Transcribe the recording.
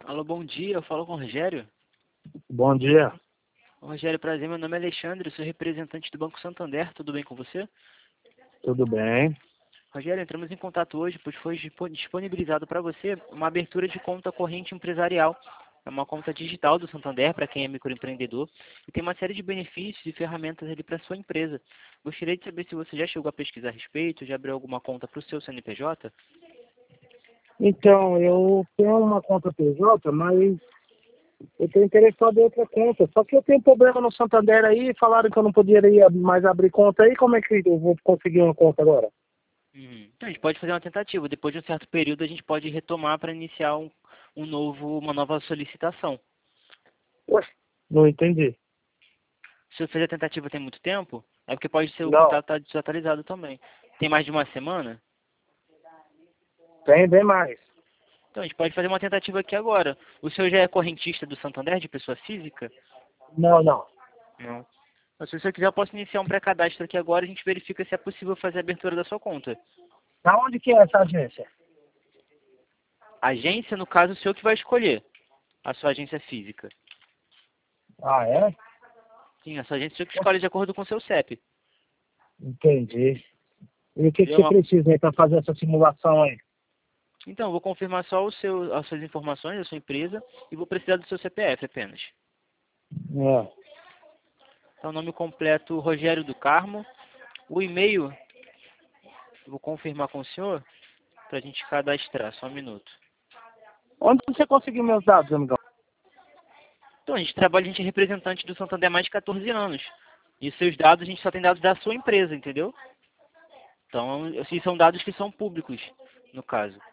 Alô, bom dia, eu falo com o Rogério. Bom dia, Rogério, prazer, meu nome é Alexandre, sou representante do Banco Santander, tudo bem com você? tudo bem? Rogério, entramos em contato hoje, pois foi disponibilizado para você uma abertura de conta corrente empresarial. É uma conta digital do Santander para quem é microempreendedor e tem uma série de benefícios e ferramentas ali para sua empresa. Gostaria de saber se você já chegou a pesquisar a respeito, já abriu alguma conta para o seu CNPJ? Então, eu tenho uma conta PJ, mas eu estou interessado em outra conta. Só que eu tenho problema no Santander aí, falaram que eu não poderia mais abrir conta aí. Como é que eu vou conseguir uma conta agora? Então, a gente pode fazer uma tentativa. Depois de um certo período, a gente pode retomar para iniciar uma nova solicitação. Ué, não entendi. Se eu fizer a tentativa tem muito tempo, é porque pode ser o Não, contrato estar desatualizado também. Tem mais de uma semana? tem bem mais. Então, a gente pode fazer uma tentativa aqui agora. O senhor já é correntista do Santander, de pessoa física? Não, não. Não. Mas se o senhor quiser, eu posso iniciar um pré-cadastro aqui agora e a gente verifica se é possível fazer a abertura da sua conta. Da onde que é essa agência? Agência, no caso, o senhor que vai escolher a sua agência física. Ah, é? Sim, a sua agência o senhor que escolhe de acordo com o seu CEP. Entendi. E o que Deu você uma- precisa aí para fazer essa simulação aí? Então, eu vou confirmar só as suas informações da sua empresa e vou precisar do seu CPF apenas. É. Então, nome completo, Rogério do Carmo. O e-mail, eu vou confirmar com o senhor para a gente cadastrar, só um minuto. Onde você conseguiu meus dados, amigão? Então, a gente é representante do Santander há mais de 14 anos. E seus dados, a gente só tem dados da sua empresa, entendeu? Então, assim, são dados que são públicos, no caso.